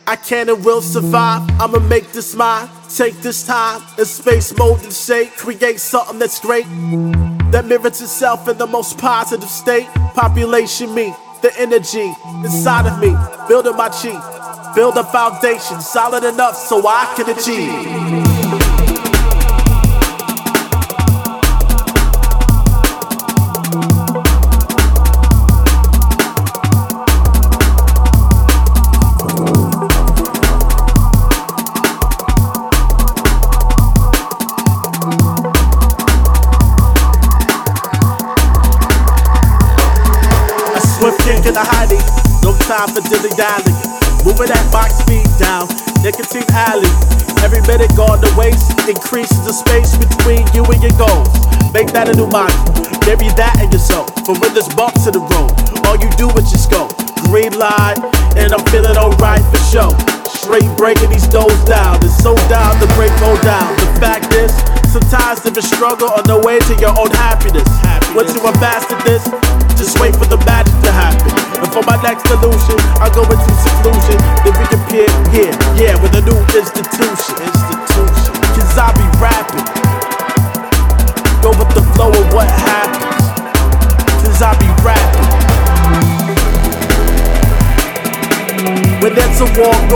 I can and will survive, I'ma make this mine. Take this time in space mode and shape. Create something that's great, that mirrors itself in the most positive state. Population me, the energy inside of me, building my chi. Build a foundation solid enough so I can achieve. Swift kick in the hiding, no time for dilly-dally. Moving that box speed down, nicotine alley. Every minute gone to waste, increases the space between you and your goals. Make that a new mantra, bury that in yourself. For when there's bumps in the road, all you do is just go. Green line, and I'm feeling alright for sure. Straight breaking these doors down, it's so down to break go down. The fact is, sometimes there's a struggle on the way to your own happiness. Once you have mastered this, just wait for the magic to happen. And for my next illusion, I'll go into seclusion. Then we can appear here, yeah, with a new institution. Cause I be rapping, go with the flow of what happens. Cause I be rapping. When there's a war